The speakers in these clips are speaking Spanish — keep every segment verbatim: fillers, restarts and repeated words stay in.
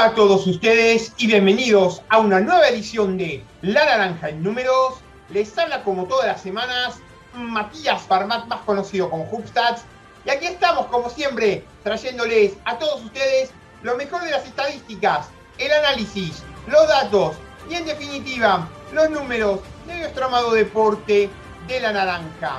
Hola a todos ustedes y bienvenidos a una nueva edición de La Naranja en Números. Les habla como todas las semanas Matías Barmat, más conocido como Hubstats. Y aquí estamos como siempre trayéndoles a todos ustedes lo mejor de las estadísticas, el análisis, los datos y en definitiva los números de nuestro amado deporte de la naranja.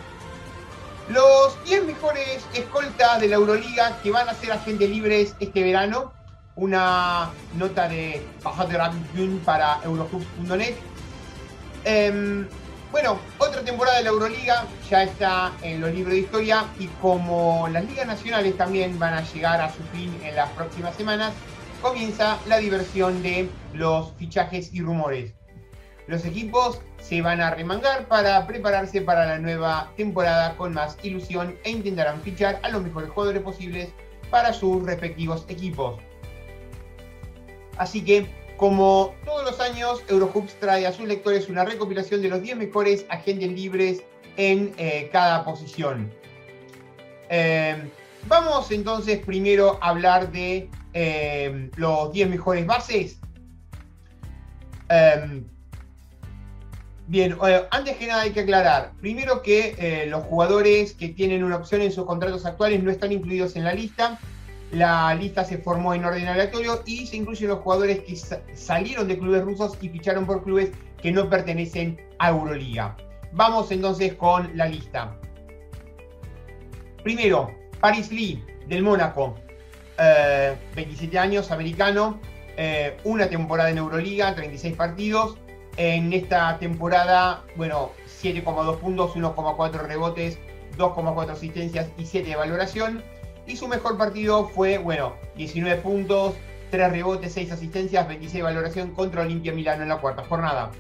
Los diez mejores escoltas de la Euroliga que van a ser agentes libres este verano. Una nota de Bahadur Abdul para Eurohoops punto net. Eh, bueno, otra temporada de la Euroliga ya está en los libros de historia y como las ligas nacionales también van a llegar a su fin en las próximas semanas, comienza la diversión de los fichajes y rumores. Los equipos se van a remangar para prepararse para la nueva temporada con más ilusión e intentarán fichar a los mejores jugadores posibles para sus respectivos equipos. Así que, como todos los años, Eurohoops trae a sus lectores una recopilación de los diez mejores agentes libres en eh, cada posición. Eh, vamos entonces primero a hablar de eh, los diez mejores bases. Eh, Bien, eh, antes que nada hay que aclarar, primero que eh, los jugadores que tienen una opción en sus contratos actuales no están incluidos en la lista. La lista se formó en orden aleatorio y se incluyen los jugadores que sa salieron de clubes rusos y ficharon por clubes que no pertenecen a Euroliga. Vamos entonces con la lista. Primero, Paris Lee, del Mónaco, eh, veintisiete años, americano, eh, una temporada en Euroliga, treinta y seis partidos. En esta temporada, bueno, siete coma dos puntos, uno coma cuatro rebotes, dos coma cuatro asistencias y siete de valoración. Y su mejor partido fue, bueno, diecinueve puntos, tres rebotes, seis asistencias, veintiséis de valoración contra Olimpia Milano en la cuarta jornada.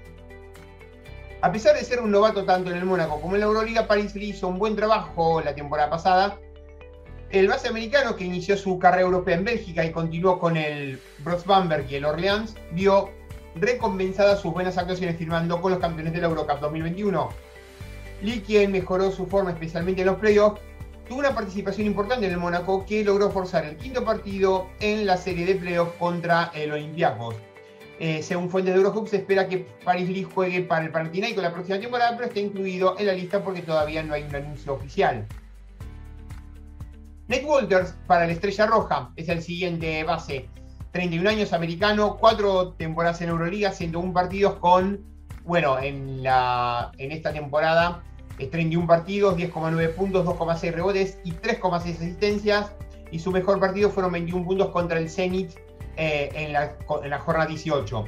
A pesar de ser un novato tanto en el Mónaco como en la Euroliga, Paris Lee hizo un buen trabajo la temporada pasada. El base americano, que inició su carrera europea en Bélgica y continuó con el Brooks Bamberg y el Orleans, vio recompensadas sus buenas actuaciones firmando con los campeones de la Eurocup dos mil veintiuno. Lee, quien mejoró su forma especialmente en los playoffs, tuvo una participación importante en el Mónaco que logró forzar el quinto partido en la serie de playoffs contra el Olympiacos. Eh, según fuentes de Eurohoops, se espera que Paris Lee juegue para el Panathinaikos la próxima temporada, pero está incluido en la lista porque todavía no hay un anuncio oficial. Nate Walters, para la Estrella Roja, es el siguiente base. treinta y un años, americano, cuatro temporadas en Euroliga, ciento uno partidos con, bueno, en, la, en esta temporada, treinta y un partidos, diez coma nueve puntos, dos coma seis rebotes y tres coma seis asistencias. Y su mejor partido fueron veintiún puntos contra el Zenit eh, en, la, en la jornada dieciocho.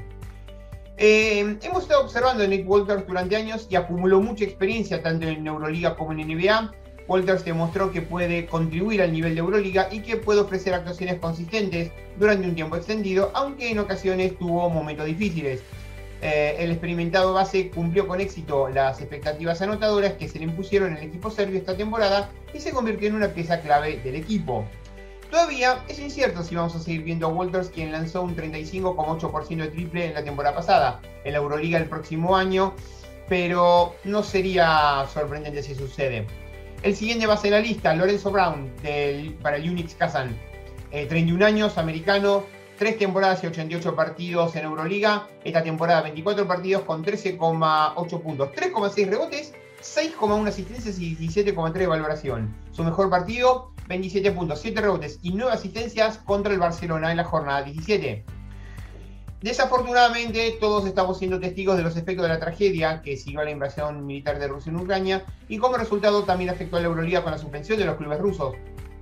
Eh, hemos estado observando a Nick Walters durante años y acumuló mucha experiencia tanto en Euroliga como en N B A. Walters demostró que puede contribuir al nivel de Euroliga y que puede ofrecer actuaciones consistentes durante un tiempo extendido, aunque en ocasiones tuvo momentos difíciles. Eh, el experimentado base cumplió con éxito las expectativas anotadoras que se le impusieron en el equipo serbio esta temporada y se convirtió en una pieza clave del equipo. Todavía es incierto si vamos a seguir viendo a Walters, quien lanzó un treinta y cinco coma ocho por ciento de triple en la temporada pasada, en la Euroliga el próximo año, pero no sería sorprendente si sucede. El siguiente base en la lista, Lorenzo Brown, del, para el Unix Kazan, eh, treinta y un años, americano, tres temporadas y ochenta y ocho partidos en Euroliga. Esta temporada veinticuatro partidos con trece coma ocho puntos, tres coma seis rebotes, seis coma uno asistencias y diecisiete coma tres de valoración. Su mejor partido, veintisiete puntos, siete rebotes y nueve asistencias contra el Barcelona en la jornada diecisiete. Desafortunadamente, todos estamos siendo testigos de los efectos de la tragedia que siguió a la invasión militar de Rusia en Ucrania y como resultado también afectó a la Euroliga con la suspensión de los clubes rusos.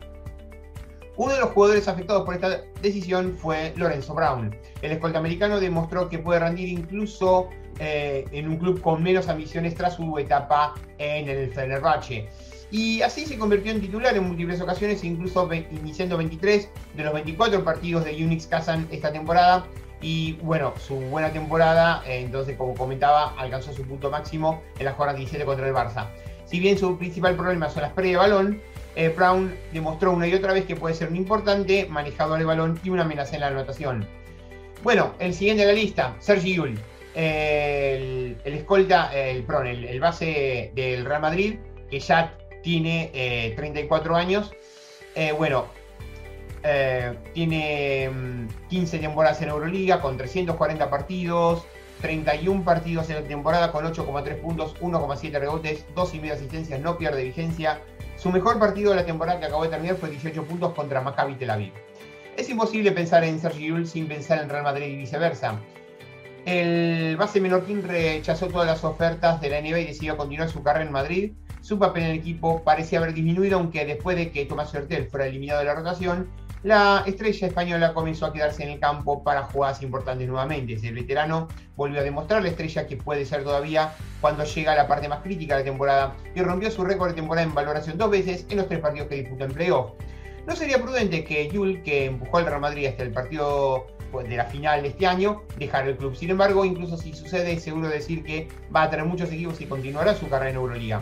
Uno de los jugadores afectados por esta decisión fue Lorenzo Brown. El escolta americano demostró que puede rendir incluso eh, en un club con menos ambiciones tras su etapa en el Fenerbahce. Y así se convirtió en titular en múltiples ocasiones, incluso iniciando veintitrés de los veinticuatro partidos de Unix Kazan esta temporada. Y bueno, su buena temporada, eh, entonces como comentaba, alcanzó su punto máximo en la jornada diecisiete contra el Barça. Si bien su principal problema son las pérdidas de balón, eh, Brown demostró una y otra vez que puede ser un importante manejador de balón y una amenaza en la anotación. Bueno, el siguiente de la lista, Sergi Llull, eh, el, el escolta, el, perdón, el, el base del Real Madrid, que ya tiene eh, treinta y cuatro años. Eh, bueno, eh, tiene quince temporadas en Euroliga con trescientos cuarenta partidos, treinta y un partidos en la temporada con ocho coma tres puntos, uno coma siete rebotes, dos y media asistencias, no pierde vigencia. Su mejor partido de la temporada que acabó de terminar fue dieciocho puntos contra Maccabi Tel Aviv. Es imposible pensar en Sergi Llull sin pensar en Real Madrid y viceversa. El base menorquín rechazó todas las ofertas de la N B A y decidió continuar su carrera en Madrid. Su papel en el equipo parecía haber disminuido, aunque después de que Tomás Hurtel fuera eliminado de la rotación, la estrella española comenzó a quedarse en el campo para jugadas importantes nuevamente. El veterano volvió a demostrar la estrella que puede ser todavía cuando llega a la parte más crítica de la temporada y rompió su récord de temporada en valoración dos veces en los tres partidos que disputó en playoff. No sería prudente que Llull, que empujó al Real Madrid hasta el partido de la final de este año, dejara el club. Sin embargo, incluso si sucede, es seguro decir que va a tener muchos equipos y continuará su carrera en Euroliga.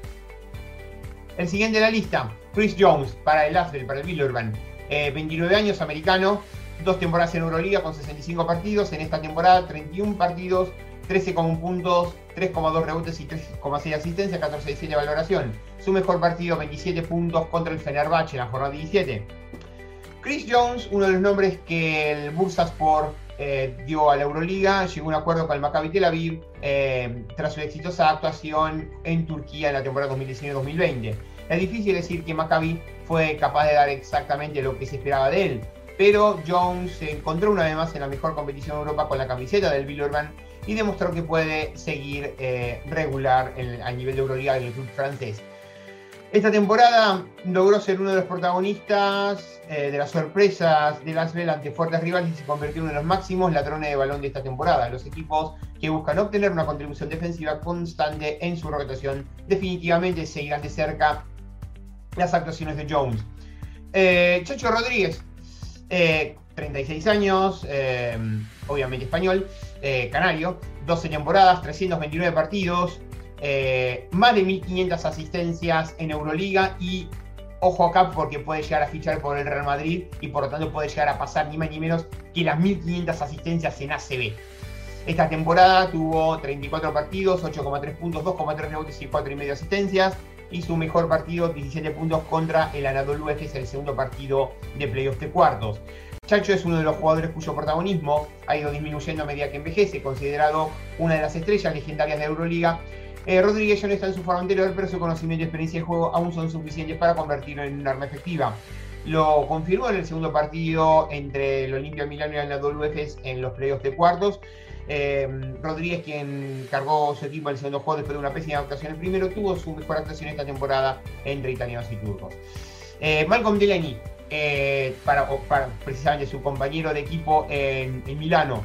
El siguiente de la lista, Chris Jones, para el Asvel, para el Villeurbanne. Eh, veintinueve años, americano, dos temporadas en Euroliga con sesenta y cinco partidos. En esta temporada, treinta y un partidos, trece coma uno puntos, tres coma dos rebotes y tres coma seis asistencias, catorce coma siete de valoración. Su mejor partido, veintisiete puntos contra el Fenerbahce en la jornada diecisiete. Chris Jones, uno de los nombres que el Bursaspor eh, dio a la Euroliga, llegó a un acuerdo con el Maccabi Tel Aviv eh, tras su exitosa actuación en Turquía en la temporada dos mil diecinueve dos mil veinte. Es difícil decir que Maccabi fue capaz de dar exactamente lo que se esperaba de él, pero Jones se encontró una vez más en la mejor competición de Europa con la camiseta del Villeurbanne y demostró que puede seguir eh, regular en, a nivel de Euroliga en el club francés. Esta temporada logró ser uno de los protagonistas eh, de las sorpresas del Asvel ante fuertes rivales y se convirtió en uno de los máximos ladrones de balón de esta temporada. Los equipos que buscan obtener una contribución defensiva constante en su rotación definitivamente seguirán de cerca las actuaciones de Jones. Eh, Chacho Rodríguez, eh, treinta y seis años, eh, obviamente español, eh, canario, doce temporadas, trescientos veintinueve partidos, eh, más de mil quinientas asistencias en Euroliga y ojo acá porque puede llegar a fichar por el Real Madrid y por lo tanto puede llegar a pasar ni más ni menos que las mil quinientas asistencias en A C B. Esta temporada tuvo treinta y cuatro partidos, ocho coma tres puntos, dos coma tres rebotes y cuatro coma cinco asistencias. Y su mejor partido, diecisiete puntos contra el Anadolu Efes, el segundo partido de playoff de cuartos. Chacho es uno de los jugadores cuyo protagonismo ha ido disminuyendo a medida que envejece, considerado una de las estrellas legendarias de Euroliga. Eh, Rodríguez ya no está en su forma anterior, pero su conocimiento y experiencia de juego aún son suficientes para convertirlo en un arma efectiva. Lo confirmó en el segundo partido entre el Olimpia Milano y el Anadolu Efes en los playoffs de cuartos. Eh, Rodríguez, quien cargó su equipo en el segundo juego después de una pésima actuación en el primero, tuvo su mejor actuación esta temporada entre italianos y turcos. Eh, Malcolm Delaney, eh, para, para precisamente su compañero de equipo en, en Milano,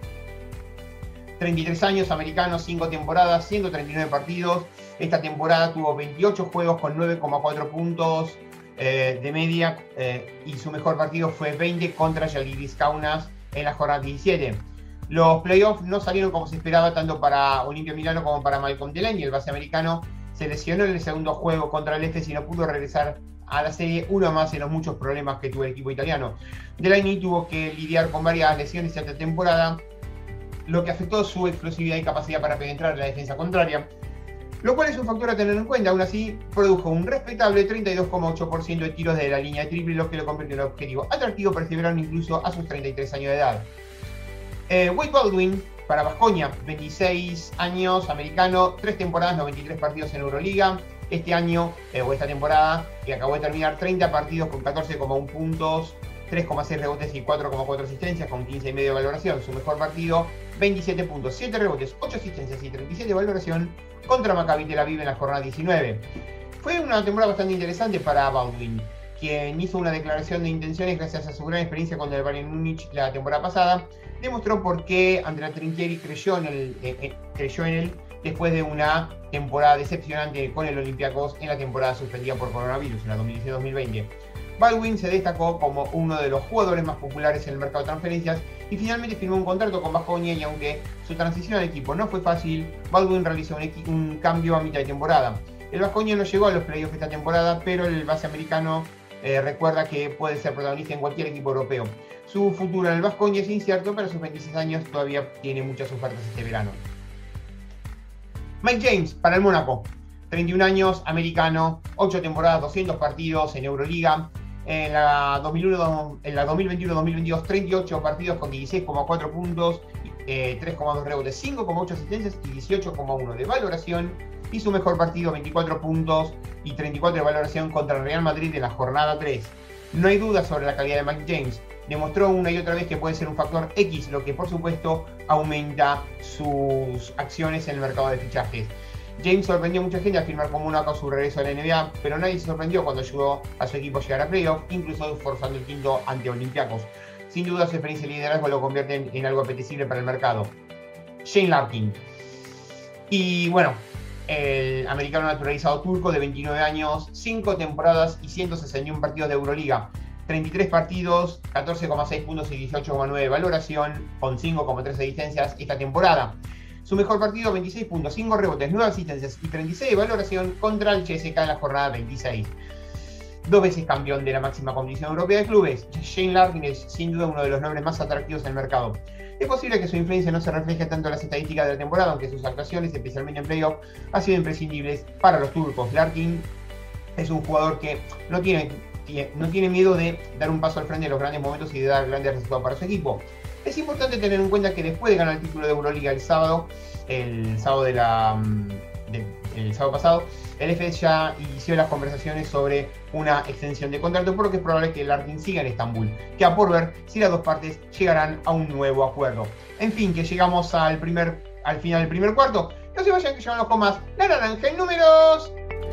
treinta y tres años, americano, cinco temporadas, ciento treinta y nueve partidos. Esta temporada tuvo veintiocho juegos con nueve coma cuatro puntos eh, de media eh, y su mejor partido fue veinte contra Žalgiris Kaunas en la jornada diecisiete. Los playoffs no salieron como se esperaba tanto para Olimpia Milano como para Malcolm Delaney. El base americano se lesionó en el segundo juego contra el Efes y no pudo regresar a la serie, uno más en los muchos problemas que tuvo el equipo italiano. Delaney tuvo que lidiar con varias lesiones esta temporada, lo que afectó su explosividad y capacidad para penetrar en la defensa contraria, lo cual es un factor a tener en cuenta. Aún así, produjo un respetable treinta y dos coma ocho por ciento de tiros de la línea de triple, lo que lo convirtió en un objetivo atractivo para este verano incluso a sus treinta y tres años de edad. Eh, Wade Baldwin, para Baskonia, veintiséis años, americano, tres temporadas, noventa y tres partidos en Euroliga. Este año, eh, o esta temporada, que acabó de terminar, treinta partidos con catorce coma uno puntos, tres coma seis rebotes y cuatro coma cuatro asistencias con quince coma cinco de valoración. Su mejor partido, veintisiete puntos, siete rebotes, ocho asistencias y treinta y siete de valoración contra Maccabi Tel Aviv en la jornada diecinueve. Fue una temporada bastante interesante para Baldwin, quien hizo una declaración de intenciones gracias a su gran experiencia con el Bayern Múnich la temporada pasada. Demostró por qué Andrea Trinchieri creyó en, el, eh, eh, creyó en él después de una temporada decepcionante con el Olympiacos en la temporada suspendida por coronavirus, en la dos mil diecinueve dos mil veinte. Baldwin se destacó como uno de los jugadores más populares en el mercado de transferencias y finalmente firmó un contrato con Baskonia, y aunque su transición al equipo no fue fácil, Baldwin realizó un, un cambio a mitad de temporada. El Baskonia no llegó a los playoffs esta temporada, pero el base americano eh, recuerda que puede ser protagonista en cualquier equipo europeo. Su futuro en el Baskonia es incierto, pero a sus veintiséis años todavía tiene muchas ofertas este verano. Mike James, para el Mónaco, treinta y un años, americano, ocho temporadas, doscientos partidos en Euroliga. En la, dos mil uno, en la dos mil veintiuno dos mil veintidós, treinta y ocho partidos con dieciséis coma cuatro puntos, eh, tres coma dos rebotes, cinco coma ocho asistencias y dieciocho coma uno de valoración. Y su mejor partido, veinticuatro puntos y treinta y cuatro de valoración contra el Real Madrid en la jornada tres. No hay duda sobre la calidad de Mike James. Demostró una y otra vez que puede ser un factor X, lo que por supuesto aumenta sus acciones en el mercado de fichajes. James sorprendió a mucha gente al firmar como una con su regreso a la N B A, pero nadie se sorprendió cuando ayudó a su equipo a llegar a playoff, incluso forzando el quinto ante Olympiacos. Sin duda su experiencia y liderazgo lo convierten en algo apetecible para el mercado. Shane Larkin. Y bueno, el americano naturalizado turco de veintinueve años, cinco temporadas y ciento sesenta y uno partidos de Euroliga. treinta y tres partidos, catorce coma seis puntos y dieciocho coma nueve de valoración, con cinco coma tres asistencias esta temporada. Su mejor partido, veintiséis puntos, cinco rebotes, nueve asistencias y treinta y seis de valoración contra el C S K en la jornada veintiséis. Dos veces campeón de la máxima competición europea de clubes, Shane Larkin es sin duda uno de los nombres más atractivos en el mercado. Es posible que su influencia no se refleje tanto en las estadísticas de la temporada, aunque sus actuaciones, especialmente en playoff, han sido imprescindibles para los turcos. Larkin es un jugador que no tiene, no tiene miedo de dar un paso al frente en los grandes momentos y de dar grandes resultados para su equipo. Es importante tener en cuenta que después de ganar el título de Euroliga el sábado, el sábado de la de, el sábado pasado, el F S ya inició las conversaciones sobre una extensión de contrato, por lo que es probable que Larkin siga en Estambul. Queda por ver si las dos partes llegarán a un nuevo acuerdo. En fin, que llegamos al primer, al final del primer cuarto. No se vayan, que llegan los comas. La naranja en números.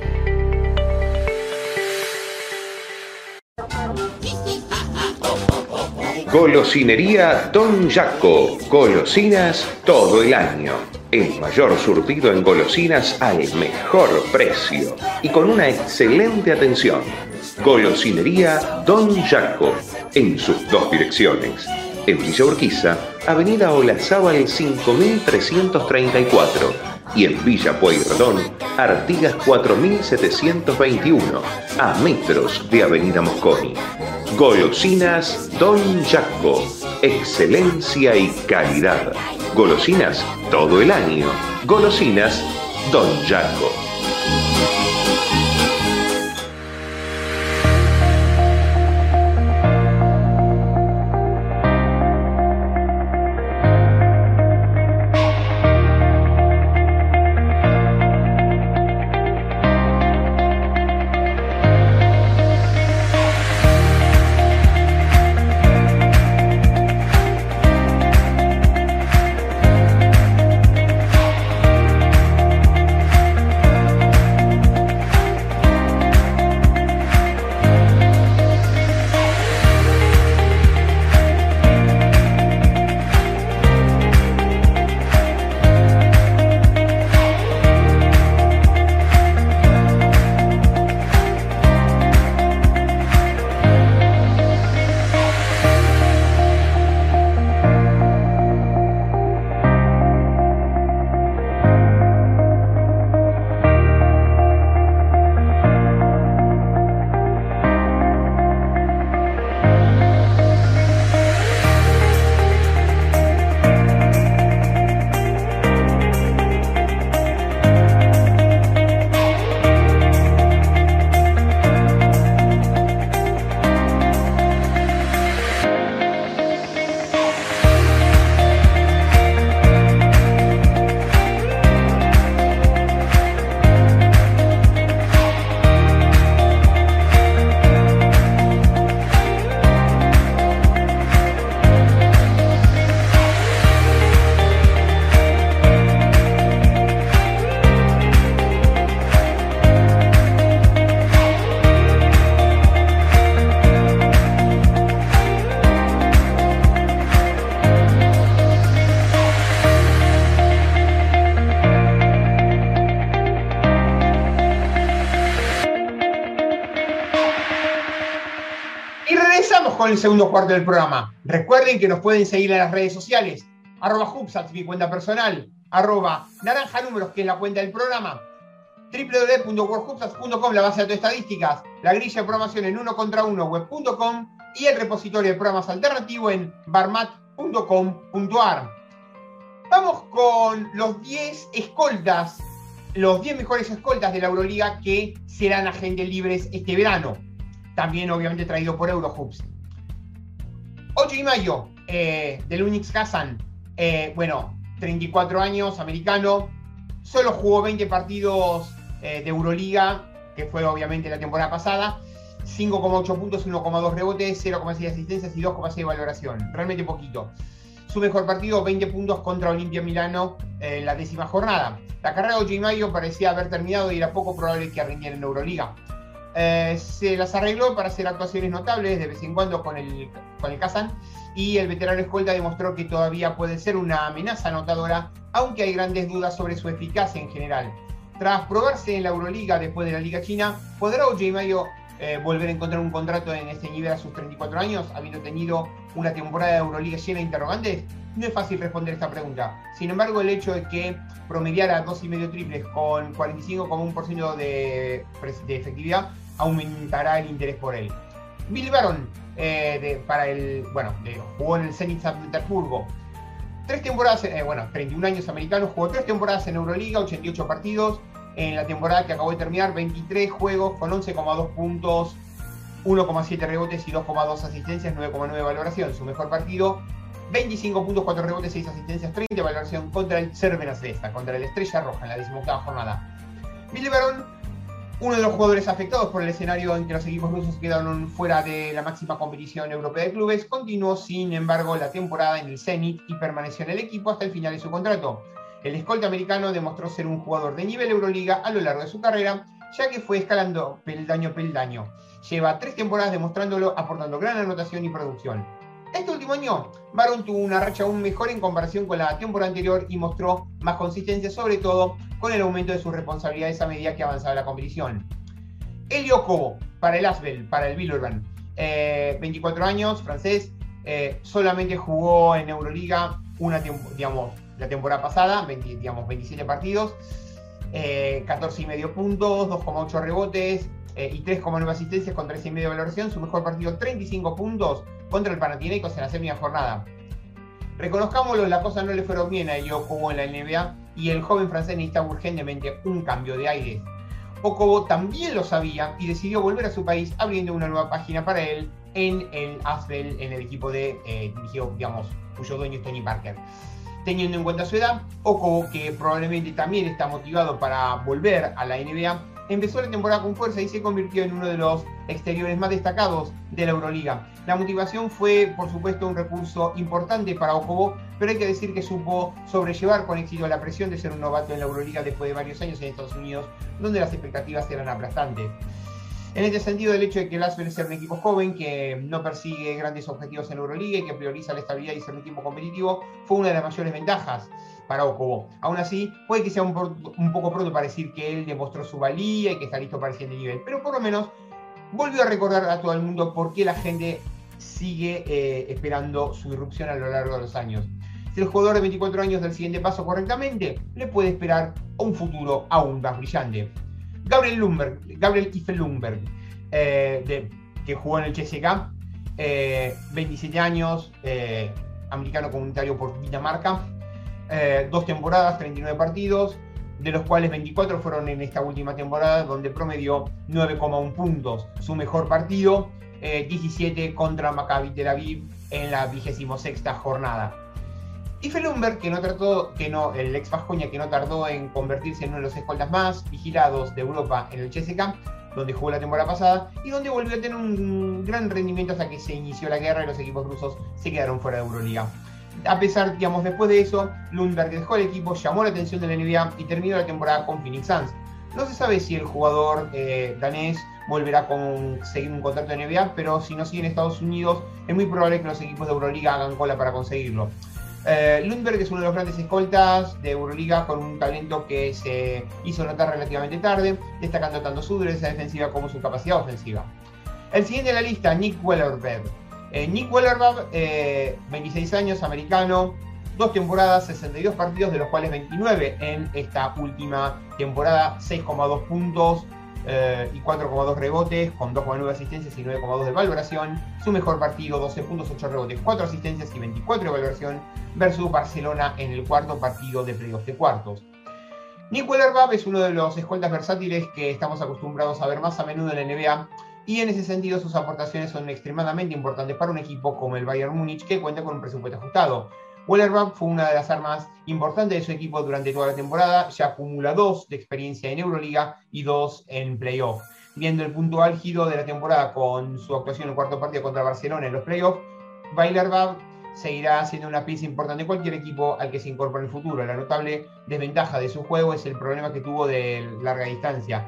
Golosinería Don Jaco. Golosinas todo el año. El mayor surtido en golosinas al mejor precio y con una excelente atención. Golosinería Don Jaco, en sus dos direcciones. En Villa Urquiza, Avenida Olazábal cinco mil trescientos treinta y cuatro y en Villa Pueyrredón, Artigas cuatro mil setecientos veintiuno, a metros de Avenida Mosconi. Golosinas Don Jaco, excelencia y calidad. Golosinas todo el año. Golosinas Don Jaco. Con el segundo cuarto del programa. Recuerden que nos pueden seguir en las redes sociales, arroba Hubsats, mi cuenta personal, arroba naranja números, que es la cuenta del programa, w w w punto world hubsats punto com, la base de estadísticas, la grilla de programación en uno contra uno web punto com y el repositorio de programas alternativo en barmat punto com punto a r. Vamos con los diez escoltas, los diez mejores escoltas de la Euroliga que serán agentes libres este verano. también obviamente traído por Eurohoops. ocho de mayo, eh, del Unix Kazan, eh, bueno, treinta y cuatro años, americano, solo jugó veinte partidos eh, de Euroliga, que fue obviamente la temporada pasada, cinco coma ocho puntos, uno coma dos rebotes, cero coma seis asistencias y dos coma seis valoración, realmente poquito. Su mejor partido, veinte puntos contra Olimpia Milano eh, en la décima jornada. La carrera de ocho de mayo parecía haber terminado y era poco probable que rindiera en Euroliga. Eh, se las arregló para hacer actuaciones notables de vez en cuando con el, con el Kazan, y el veterano escolta demostró que todavía puede ser una amenaza anotadora, aunque hay grandes dudas sobre su eficacia en general. Tras probarse en la Euroliga después de la Liga China, ¿podrá ocho de mayo eh, volver a encontrar un contrato en este nivel a sus treinta y cuatro años, habiendo tenido una temporada de Euroliga llena de interrogantes? No es fácil responder esta pregunta. Sin embargo, el hecho de que promediara dos y medio triples con cuarenta y cinco coma uno por ciento de, de efectividad aumentará el interés por él. Billy Baron, eh, de, para el, bueno, de, jugó en el Zenit San Petersburgo. Tres temporadas, eh, bueno, treinta y un años americanos, jugó tres temporadas en Euroliga, ochenta y ocho partidos. En la temporada que acabó de terminar, veintitrés juegos con once coma dos puntos, uno coma siete rebotes y dos coma dos asistencias, nueve coma nueve valoración. Su mejor partido, veinticinco puntos, cuatro rebotes, seis asistencias, treinta valoración contra el Crvena Zvezda, contra el Estrella Roja en la decimoctava jornada. Billy Baron, uno de los jugadores afectados por el escenario en que los equipos rusos quedaron fuera de la máxima competición europea de clubes, continuó sin embargo la temporada en el Zenit y permaneció en el equipo hasta el final de su contrato. El escolta americano demostró ser un jugador de nivel Euroliga a lo largo de su carrera, ya que fue escalando peldaño a peldaño. Lleva tres temporadas demostrándolo, aportando gran anotación y producción. Este último año, Baron tuvo una racha aún mejor en comparación con la temporada anterior y mostró más consistencia, sobre todo con el aumento de sus responsabilidades a medida que avanzaba la competición. Elio Kobo, para el Asvel, para el Villeurbanne, eh, veinticuatro años, francés, eh, solamente jugó en Euroliga una, digamos, la temporada pasada, veinte, digamos, veintisiete partidos, eh, catorce y medio puntos, dos coma ocho rebotes eh, y tres coma nueve asistencias con tres y medio de valoración. Su mejor partido, treinta y cinco puntos contra el Panathinaikos en la séptima jornada. Reconozcámoslo, las cosas no le fueron bien a Elio Kobo en la N B A y el joven francés necesita urgentemente un cambio de aire. Okobo también lo sabía y decidió volver a su país abriendo una nueva página para él en el Asvel, en el equipo de eh, dirigido, digamos, cuyo dueño es Tony Parker. Teniendo en cuenta su edad, Okobo, que probablemente también está motivado para volver a la N B A, empezó la temporada con fuerza y se convirtió en uno de los exteriores más destacados de la Euroliga. La motivación fue, por supuesto, un recurso importante para Okobo, pero hay que decir que supo sobrellevar con éxito la presión de ser un novato en la Euroliga después de varios años en Estados Unidos, donde las expectativas eran aplastantes. En este sentido, el hecho de que el Asvel sea un equipo joven que no persigue grandes objetivos en la Euroliga y que prioriza la estabilidad y ser un equipo competitivo fue una de las mayores ventajas para Okobo. Aún así, puede que sea un, un poco pronto para decir que él demostró su valía y que está listo para el siguiente nivel, pero por lo menos volvió a recordar a todo el mundo por qué la gente sigue eh, esperando su irrupción a lo largo de los años. Si el jugador de veinticuatro años da el siguiente paso correctamente, le puede esperar un futuro aún más brillante. Gabriel Lundberg, Gabriel Ife Lundberg, eh, de, que jugó en el C S K A, eh, veintisiete años, eh, americano comunitario por Dinamarca, eh, dos temporadas, treinta y nueve partidos, de los cuales veinticuatro fueron en esta última temporada, donde promedió nueve coma uno puntos. Su mejor partido, eh, diecisiete contra Maccabi Tel Aviv en la vigésima sexta jornada. Ife Lundberg, que no trató, que no, el ex Vasconia, que no tardó en convertirse en uno de los escoltas más vigilados de Europa en el C S K A, donde jugó la temporada pasada y donde volvió a tener un gran rendimiento hasta que se inició la guerra y los equipos rusos se quedaron fuera de Euroliga. A pesar, digamos, después de eso, Lundberg dejó el equipo, llamó la atención de la N B A y terminó la temporada con Phoenix Suns. No se sabe si el jugador eh, danés volverá a conseguir un contrato de N B A, pero si no sigue en Estados Unidos, es muy probable que los equipos de Euroliga hagan cola para conseguirlo. Eh, Lundberg es uno de los grandes escoltas de Euroliga con un talento que se hizo notar relativamente tarde, destacando tanto su dureza defensiva como su capacidad ofensiva. El siguiente de la lista, Nick Wellerbeb. Eh, Nick Wellerbeb, eh, veintiséis años, americano, dos temporadas, sesenta y dos partidos, de los cuales veintinueve en esta última temporada, seis coma dos puntos eh, y cuatro coma dos rebotes, con dos coma nueve asistencias y nueve coma dos de valoración. Su mejor partido, doce puntos, ocho rebotes, cuatro asistencias y veinticuatro de valoración, versus Barcelona en el cuarto partido de playoff de cuartos. Nick Wellerbeb es uno de los escoltas versátiles que estamos acostumbrados a ver más a menudo en la N B A, y en ese sentido sus aportaciones son extremadamente importantes para un equipo como el Bayern Múnich, que cuenta con un presupuesto ajustado. Wellerbach fue una de las armas importantes de su equipo durante toda la temporada, ya acumula dos de experiencia en Euroliga y dos en playoff. Viendo el punto álgido de la temporada con su actuación en el cuarto partido contra Barcelona en los playoffs, Wellerbach seguirá siendo una pieza importante en cualquier equipo al que se incorpore en el futuro. La notable desventaja de su juego es el problema que tuvo de larga distancia.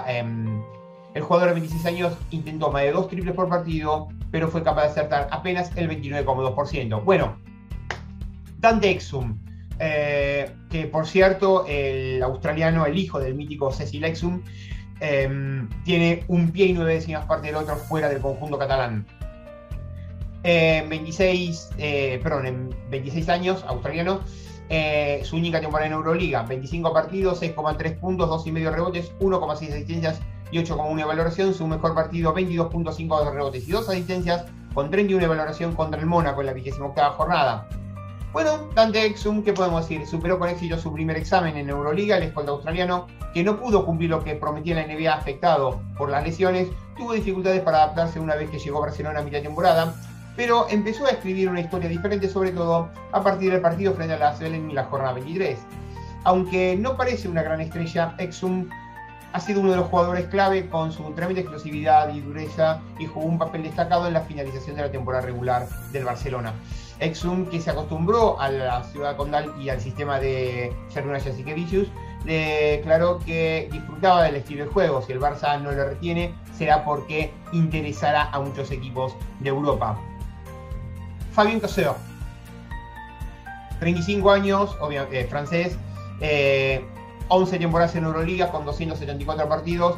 El jugador de veintiséis años intentó más de dos triples por partido, pero fue capaz de acertar apenas el veintinueve coma dos por ciento. Bueno, Dante Exum, eh, que por cierto, el australiano, el hijo del mítico Cecil Exum, eh, tiene un pie y nueve décimas parte del otro fuera del conjunto catalán. En veintiséis, eh, perdón, en veintiséis años, australiano, eh, su única temporada en Euroliga, veinticinco partidos, seis coma tres puntos, dos coma cinco rebotes, uno coma seis asistencias y ocho coma uno de valoración. Su mejor partido, veintidós punto cinco rebotes y dos asistencias, con treinta y uno de valoración contra el Mónaco en la vigésima octava jornada. Bueno, Dante Exum, ¿qué podemos decir? Superó con éxito su primer examen en Euroliga. El escolta australiano, que no pudo cumplir lo que prometía en la N B A afectado por las lesiones, tuvo dificultades para adaptarse una vez que llegó a Barcelona a mitad de temporada, pero empezó a escribir una historia diferente, sobre todo a partir del partido frente a la Selen en la jornada veintitrés. Aunque no parece una gran estrella, Exum ha sido uno de los jugadores clave con su tremenda explosividad y dureza, y jugó un papel destacado en la finalización de la temporada regular del Barcelona. Exum, que se acostumbró a la ciudad condal y al sistema de Sergio Jasikevičius, declaró que disfrutaba del estilo de juego. Si el Barça no lo retiene, será porque interesará a muchos equipos de Europa. Fabien Causeur, treinta y cinco años, obviamente, eh, francés, eh, once temporadas en Euroliga con doscientos setenta y cuatro partidos.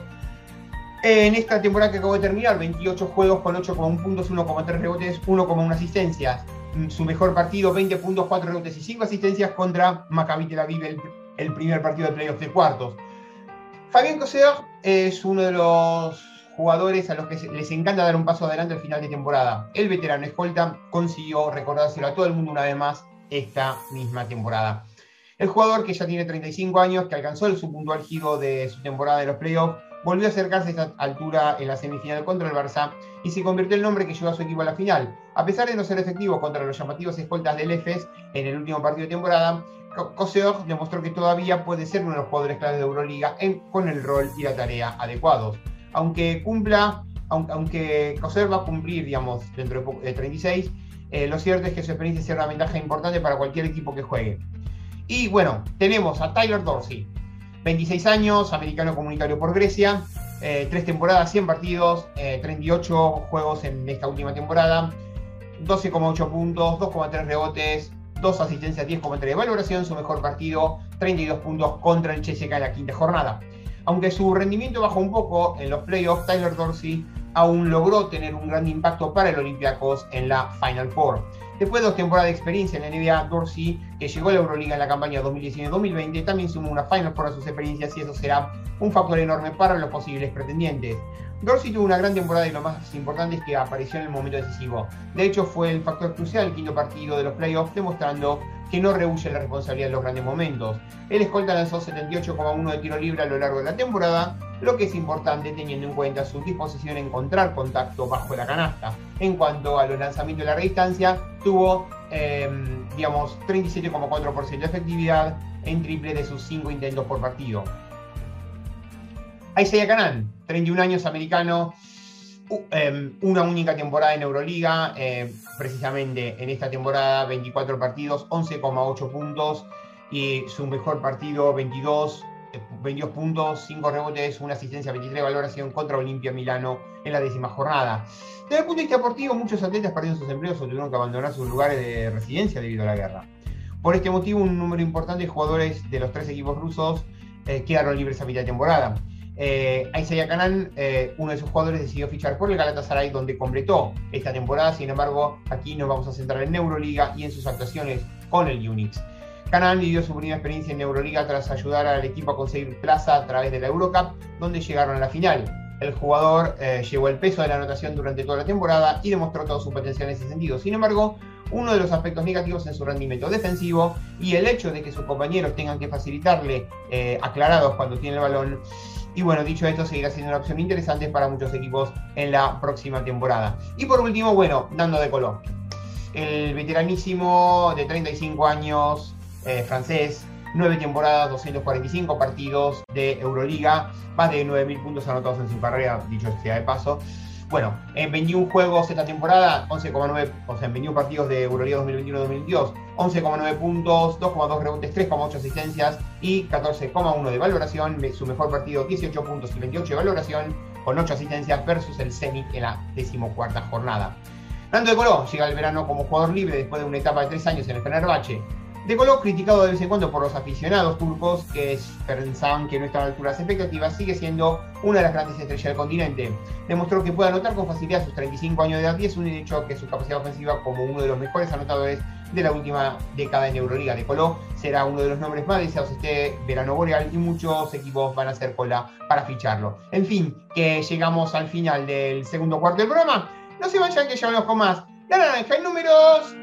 En esta temporada que acabo de terminar, veintiocho juegos con ocho coma uno puntos, uno coma tres rebotes, uno coma uno asistencias. Su mejor partido, veinte puntos, cuatro rebotes y cinco asistencias contra Maccabi Tel Aviv, el, el primer partido de playoffs de cuartos. Fabien Causeur es uno de los jugadores a los que les encanta dar un paso adelante al final de temporada. El veterano escolta consiguió recordárselo a todo el mundo una vez más esta misma temporada. El jugador, que ya tiene treinta y cinco años, que alcanzó el subpunto álgido de su temporada de los playoffs, volvió a acercarse a esta altura en la semifinal contra el Barça y se convirtió en el nombre que llevó a su equipo a la final. A pesar de no ser efectivo contra los llamativos escoltas del Efes en el último partido de temporada, Causeur demostró que todavía puede ser uno de los jugadores claves de Euroliga en, con el rol y la tarea adecuados. Aunque cumpla, aunque, aunque Causeur va a cumplir, digamos, dentro de, de treinta y seis, eh, lo cierto es que su experiencia será una ventaja importante para cualquier equipo que juegue. Y bueno, tenemos a Tyler Dorsey, veintiséis años, americano comunitario por Grecia, eh, tres temporadas, cien partidos, eh, treinta y ocho juegos en esta última temporada, doce coma ocho puntos, dos coma tres rebotes, dos asistencias, diez coma tres de valoración. Su mejor partido, treinta y dos puntos contra el C S K en la quinta jornada. Aunque su rendimiento bajó un poco en los playoffs, Tyler Dorsey aún logró tener un gran impacto para el Olympiacos en la Final Four. Después de dos temporadas de experiencia en la N B A, Dorsey, que llegó a la Euroliga en la campaña dos mil diecinueve dos mil veinte, también sumó una Final Four a sus experiencias, y eso será un factor enorme para los posibles pretendientes. Dorsey tuvo una gran temporada y lo más importante es que apareció en el momento decisivo. De hecho, fue el factor crucial en el quinto partido de los playoffs, demostrando que no rehúye la responsabilidad de los grandes momentos. El escolta lanzó setenta y ocho coma uno de tiro libre a lo largo de la temporada, lo que es importante teniendo en cuenta su disposición a encontrar contacto bajo la canasta. En cuanto a los lanzamientos de larga distancia, tuvo, eh, digamos, treinta y siete coma cuatro por ciento de efectividad en triple de sus cinco intentos por partido. Isaiah Canaan, treinta y un años, americano, uh, eh, una única temporada en Euroliga, eh, precisamente en esta temporada, veinticuatro partidos, once coma ocho puntos, y su mejor partido, veintidós, veintidós puntos, cinco rebotes, una asistencia, veintitrés de valoración contra Olimpia Milano en la décima jornada. Desde el punto de vista deportivo, muchos atletas perdieron sus empleos o tuvieron que abandonar sus lugares de residencia debido a la guerra. Por este motivo, un número importante de jugadores de los tres equipos rusos eh, quedaron libres a mitad de temporada. Eh, Isaiah Canaan, eh, uno de sus jugadores, decidió fichar por el Galatasaray, donde completó esta temporada. Sin embargo, aquí nos vamos a centrar en Euroliga y en sus actuaciones con el Unix. Canaan vivió su primera experiencia en Euroliga tras ayudar al equipo a conseguir plaza a través de la Eurocup, donde llegaron a la final. El jugador eh, llevó el peso de la anotación durante toda la temporada y demostró todo su potencial en ese sentido. Sin embargo, uno de los aspectos negativos en su rendimiento defensivo y el hecho de que sus compañeros tengan que facilitarle eh, aclarados cuando tiene el balón Y bueno, dicho esto, seguirá siendo una opción interesante para muchos equipos en la próxima temporada. Y por último, bueno, Nando De Colo, el veteranísimo de treinta y cinco años, eh, francés, nueve temporadas, doscientos cuarenta y cinco partidos de Euroliga, más de nueve mil puntos anotados en su carrera, dicho sea de paso. Bueno, en veintiún juegos esta temporada, once coma nueve, o sea, en veintiún partidos de Euroliga dos mil veintiuno dos mil veintidós, once coma nueve puntos, dos coma dos rebotes, tres coma ocho asistencias y catorce coma uno de valoración. Su mejor partido, dieciocho puntos y veintiocho de valoración, con ocho asistencias versus el Zenit en la decimocuarta jornada. Nando De Colo llega al verano como jugador libre después de una etapa de tres años en el Fenerbahce. De Colo, criticado de vez en cuando por los aficionados turcos que pensaban que no estaba a la altura de las expectativas, sigue siendo una de las grandes estrellas del continente. Demostró que puede anotar con facilidad sus treinta y cinco años de edad y es un hecho que su capacidad ofensiva como uno de los mejores anotadores de la última década en Euroliga. De Colo será uno de los nombres más deseados este verano boreal y muchos equipos van a hacer cola para ficharlo. En fin, que llegamos al final del segundo cuarto del programa. No se vayan que ya hablamos con más. La naranja en números.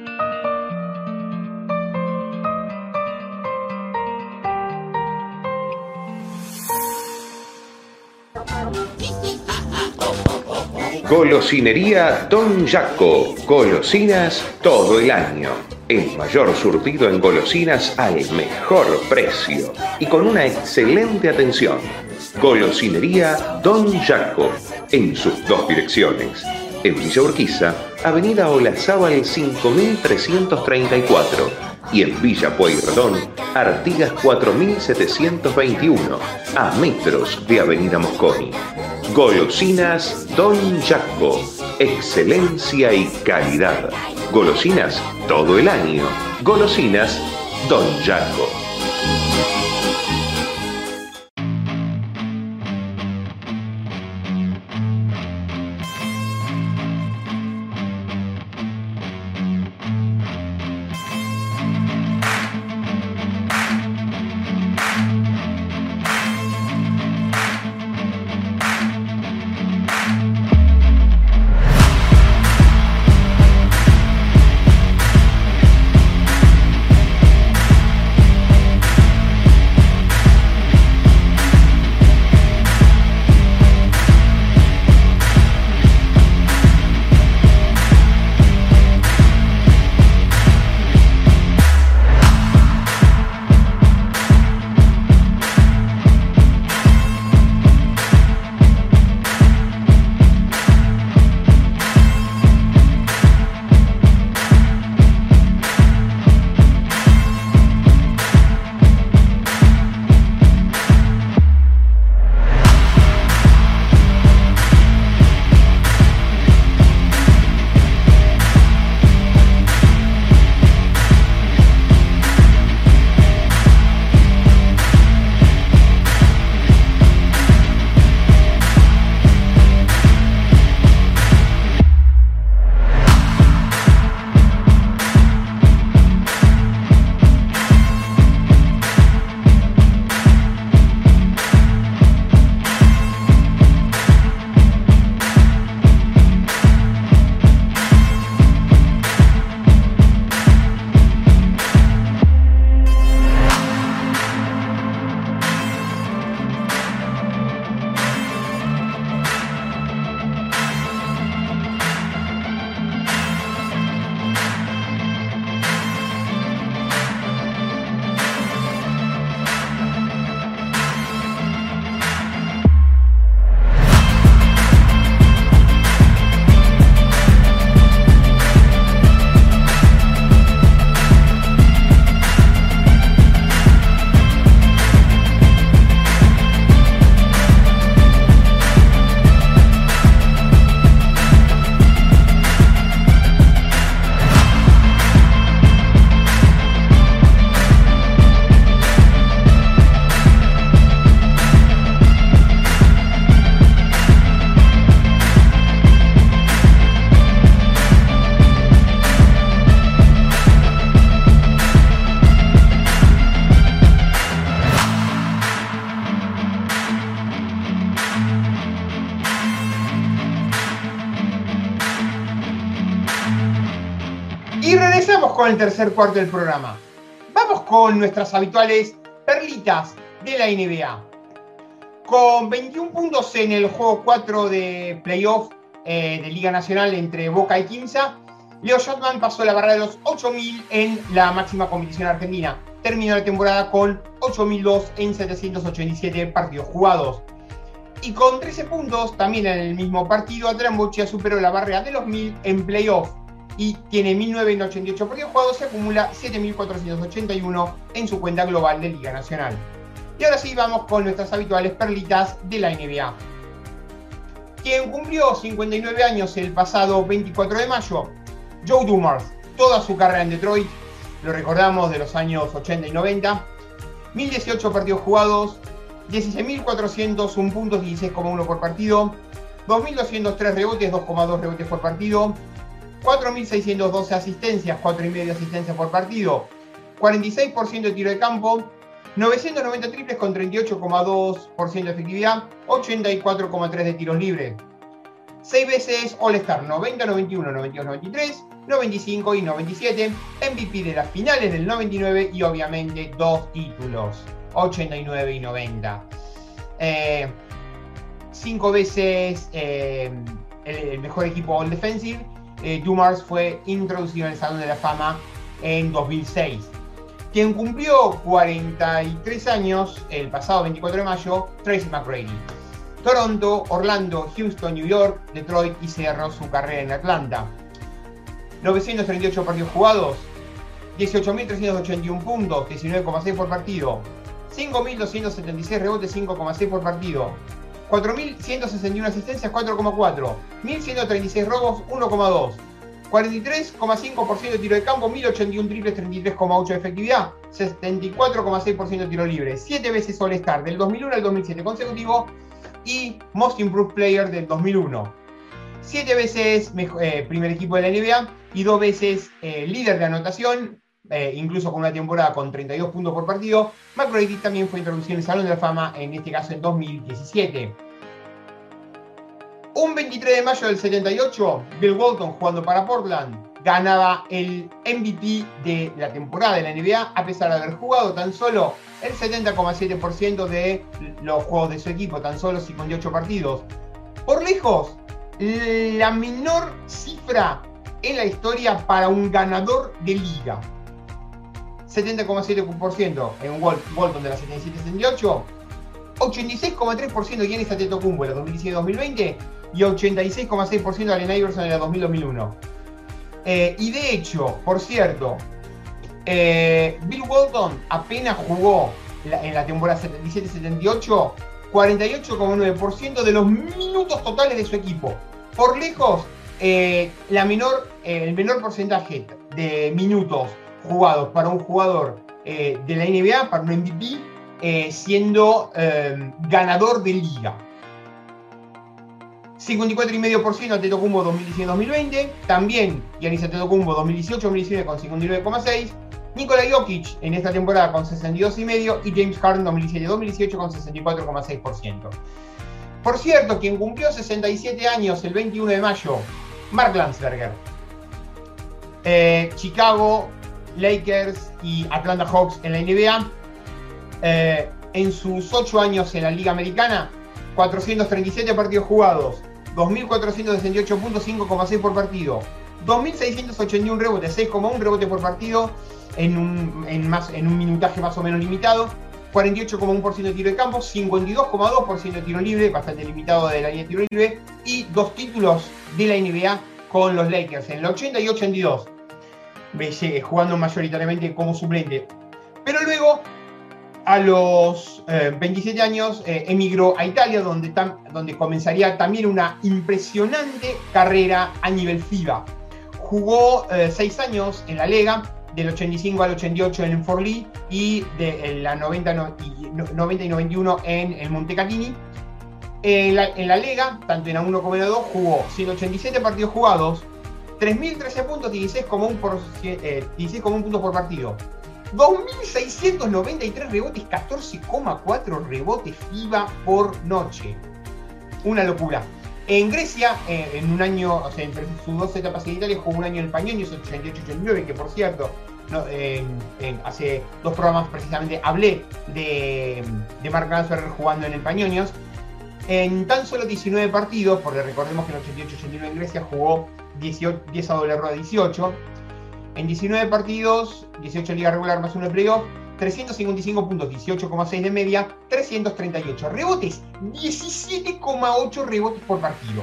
Golosinería Don Jaco. Golosinas todo el año. El mayor surtido en golosinas al mejor precio y con una excelente atención. Golosinería Don Jaco. En sus dos direcciones. En Villa Urquiza, Avenida Olazábal cinco mil trescientos treinta y cuatro. Y en Villa Pueyrredón, Artigas cuatro mil setecientos veintiuno, a metros de Avenida Mosconi. Golosinas Don Jaco. Excelencia y calidad. Golosinas todo el año. Golosinas Don Jaco. Y regresamos con el tercer cuarto del programa. Vamos con nuestras habituales perlitas de la N B A. Con veintiún puntos en el juego cuatro de playoff eh, de Liga Nacional entre Boca y Quimsa, Leo Schottman pasó la barrera de los ocho mil en la máxima competición argentina. Terminó la temporada con ocho mil dos en setecientos ochenta y siete partidos jugados. Y con trece puntos, también en el mismo partido, Adrián Boccia superó la barrera de los mil en playoff y tiene mil novecientos ochenta y ocho partidos jugados, se acumula siete mil cuatrocientos ochenta y uno en su cuenta global de Liga Nacional. Y ahora sí, vamos con nuestras habituales perlitas de la N B A. Quien cumplió cincuenta y nueve años el pasado veinticuatro de mayo, Joe Dumars, toda su carrera en Detroit, lo recordamos de los años ochenta y noventa, mil dieciocho partidos jugados, dieciséis mil cuatrocientos uno puntos, dieciséis coma uno por partido, dos mil doscientos tres rebotes, dos coma dos rebotes por partido, cuatro mil seiscientos doce asistencias, cuatro coma cinco asistencias por partido, cuarenta y seis por ciento de tiro de campo, novecientos noventa triples con treinta y ocho coma dos por ciento de efectividad, ochenta y cuatro coma tres por ciento de tiros libres. seis veces All-Star, noventa, noventa y uno, noventa y dos, noventa y tres, noventa y cinco y noventa y siete, M V P de las finales del noventa y nueve y obviamente dos títulos, ochenta y nueve y noventa. Eh, cinco veces eh, el, el mejor equipo All Defensive. Eh, Dumars fue introducido en el Salón de la Fama en dos mil seis. Quien cumplió cuarenta y tres años el pasado veinticuatro de mayo, Tracy McGrady. Toronto, Orlando, Houston, New York, Detroit y cerró su carrera en Atlanta. novecientos treinta y ocho partidos jugados, dieciocho mil trescientos ochenta y uno puntos, diecinueve coma seis por partido, cinco mil doscientos setenta y seis rebotes, cinco coma seis por partido, cuatro mil ciento sesenta y uno asistencias, cuatro coma cuatro, mil ciento treinta y seis robos, uno coma dos, cuarenta y tres coma cinco por ciento de tiro de campo, mil ochenta y uno triples, treinta y tres coma ocho por ciento de efectividad, setenta y cuatro coma seis por ciento de tiro libre, siete veces All-Star del dos mil uno al dos mil siete consecutivo y Most Improved Player del dos mil uno. Siete veces mejor, eh, primer equipo de la N B A y dos veces eh, líder de anotación, eh, incluso con una temporada con treinta y dos puntos por partido. McGrady también fue introducido en el Salón de la Fama, en este caso en dos mil diecisiete. Un veintitrés de mayo del setenta y ocho, Bill Walton, jugando para Portland, ganaba el M V P de la temporada de la N B A, a pesar de haber jugado tan solo el setenta coma siete por ciento de los juegos de su equipo, tan solo cincuenta y ocho partidos. Por lejos, la menor cifra en la historia para un ganador de liga. setenta coma siete por ciento en Walton de la setenta y siete setenta y ocho, ochenta y seis coma tres por ciento Giannis Antetokounmpo en la dos mil diecinueve dos mil veinte y ochenta y seis coma seis por ciento Allen Iverson en la dos mil dos mil uno. Eh, y de hecho, por cierto, eh, Bill Walton apenas jugó la, en la temporada setenta y siete setenta y ocho cuarenta y ocho coma nueve por ciento de los minutos totales de su equipo. Por lejos, eh, la menor, eh, el menor porcentaje de minutos jugados para un jugador eh, de la N B A, para un M V P, eh, siendo eh, ganador de liga. cincuenta y cuatro coma cinco por ciento Antetokounmpo dos mil diecinueve dos mil veinte, también Giannis Antetokounmpo dos mil dieciocho dos mil diecinueve con cincuenta y nueve coma seis, Nikola Jokic en esta temporada con sesenta y dos coma cinco y James Harden dos mil diecisiete dos mil dieciocho con sesenta y cuatro coma seis por ciento. Por cierto, quien cumplió sesenta y siete años el veintiuno de mayo, Mark Landsberger. Eh, Chicago, Lakers y Atlanta Hawks en la N B A. Eh, en sus ocho años en la Liga Americana, cuatrocientos treinta y siete partidos jugados, dos mil cuatrocientos sesenta y ocho puntos, cinco coma seis por partido, dos mil seiscientos ochenta y uno rebotes, seis coma uno rebotes por partido, en un, en, más, en un minutaje más o menos limitado, cuarenta y ocho coma uno por ciento de tiro de campo, cincuenta y dos coma dos por ciento de tiro libre, bastante limitado de la línea de tiro libre, y dos títulos de la N B A con los Lakers, en el ochenta y ochenta y dos, jugando mayoritariamente como suplente. Pero luego, a los eh, veintisiete años, eh, emigró a Italia, donde, tam, donde comenzaría también una impresionante carrera a nivel FIBA. Jugó eh, seis años en la Lega, del ochenta y cinco al ochenta y ocho en el Forlì y de la noventa, no, y, noventa y noventa y uno en el Montecatini. En la, en la Lega, tanto en A uno como en A dos, jugó ciento ochenta y siete partidos jugados, tres mil trece puntos, dieciséis coma uno puntos por partido, dos mil seiscientos noventa y tres rebotes, catorce coma cuatro rebotes FIBA por noche. Una locura. En Grecia, eh, en un año, o sea, entre sus dos etapas en Italia, jugó un año en el Panionios, ochenta y ocho ochenta y nueve, que por cierto, no, en, en, hace dos programas precisamente hablé de, de Mark Lansberger jugando en el Panionios. En tan solo diecinueve partidos, porque recordemos que en el ochenta y ocho ochenta y nueve en Grecia jugó dieciocho, diez a doble rueda dieciocho. En diecinueve partidos, dieciocho liga regular más uno de playoff, trescientos cincuenta y cinco puntos, dieciocho coma seis de media, trescientos treinta y ocho rebotes, diecisiete coma ocho rebotes por partido.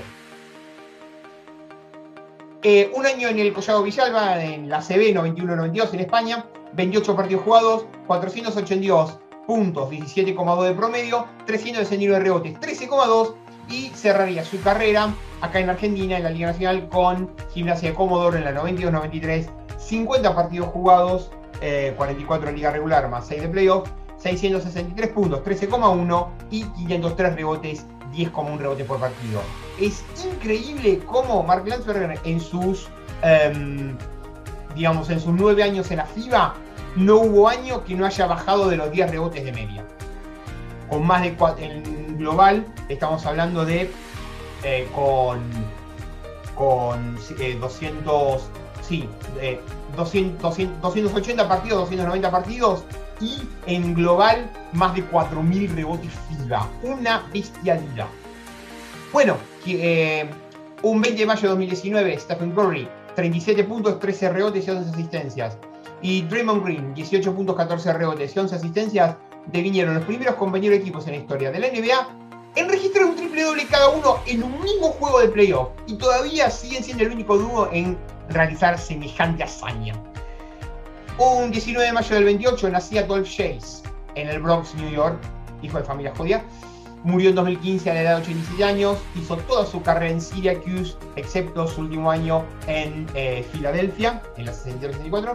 Eh, un año en el Collado Villalba, en la C B noventa y uno noventa y dos en España, veintiocho partidos jugados, cuatrocientos ochenta y dos puntos, diecisiete coma dos de promedio, trescientos sesenta y nueve rebotes, trece coma dos, y cerraría su carrera acá en Argentina, en la Liga Nacional, con Gimnasia de Comodoro en la noventa y dos noventa y tres, cincuenta partidos jugados, eh, cuarenta y cuatro de liga regular más seis de playoff, seiscientos sesenta y tres puntos, trece coma uno, y quinientos tres rebotes, diez coma uno rebotes por partido. Es increíble cómo Mark Lansberger en sus, um, digamos, en sus nueve años en la FIBA, no hubo año que no haya bajado de los diez rebotes de media. Con más de cuatro, en global, estamos hablando de, eh, con, con eh, doscientos, sí, eh, doscientos, doscientos, doscientos ochenta partidos, doscientos noventa partidos, y en global más de cuatro mil rebotes FIBA. Una bestialidad. Bueno, eh, un veinte de mayo de dos mil diecinueve, Stephen Curry, treinta y siete puntos, trece rebotes y once asistencias. Y Draymond Green, dieciocho puntos, catorce rebotes y once asistencias, devinieron los primeros compañeros de equipos en la historia de la N B A en registrar un triple doble cada uno en un mismo juego de playoff. Y todavía siguen siendo el único dúo en realizar semejante hazaña. Un diecinueve de mayo del veintiocho nacía Dolph Chase en el Bronx, New York, hijo de familia judía. Murió en dos mil quince a la edad de ochenta y siete años. Hizo toda su carrera en Syracuse, excepto su último año en eh, Filadelfia, en la sesenta y tres sesenta y cuatro.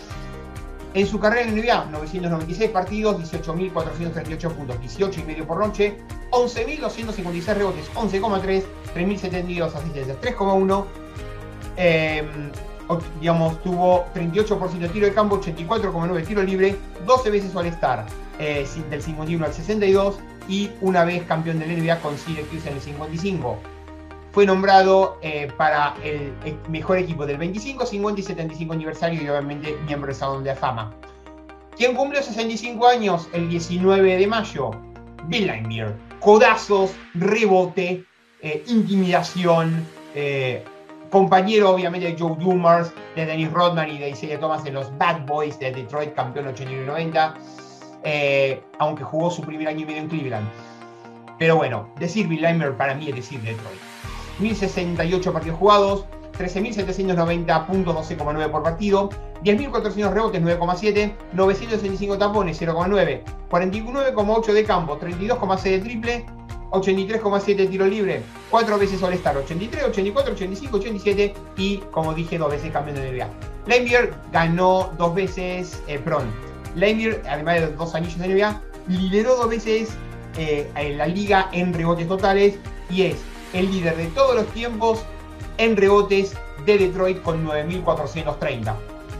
En su carrera en N B A, novecientos noventa y seis partidos, dieciocho mil cuatrocientos treinta y ocho puntos, dieciocho y medio por noche, once mil doscientos cincuenta y seis rebotes, once coma tres, tres mil setenta y dos asistencias, tres coma uno. Eh, digamos, tuvo treinta y ocho por ciento de tiro de campo, ochenta y cuatro coma nueve de tiro libre, doce veces All-Star, eh, del cincuenta y uno al sesenta y dos, y una vez campeón del N B A con Syracuse en el cincuenta y cinco. Fue nombrado eh, para el, el mejor equipo del veinticinco, cincuenta y setenta y cinco aniversario, y obviamente miembro del Salón de la Fama. Quien cumplió sesenta y cinco años el diecinueve de mayo, Bill Laimbeer. Codazos, rebote, eh, intimidación, eh, compañero obviamente de Joe Dumars, de Dennis Rodman y de Isaiah Thomas en los Bad Boys de Detroit, campeón ochenta y nueve noventa, eh, aunque jugó su primer año y medio en Cleveland. Pero bueno, decir Bill Laimbeer para mí es decir Detroit. mil sesenta y ocho partidos jugados, trece mil setecientos noventa puntos, doce coma nueve por partido, diez mil cuatrocientos rebotes, nueve coma siete, novecientos sesenta y cinco tapones, cero coma nueve, cuarenta y nueve coma ocho de campo, treinta y dos coma seis de triple, ochenta y tres coma siete de tiro libre, cuatro veces All-Star, ochenta y tres, ochenta y cuatro, ochenta y cinco, ochenta y siete y, como dije, dos veces campeón de N B A. Laimbeer ganó dos veces, eh, perdón, Laimbeer, además de dos anillos de N B A, lideró dos veces eh, en la liga en rebotes totales y es el líder de todos los tiempos en rebotes de Detroit con nueve mil cuatrocientos treinta.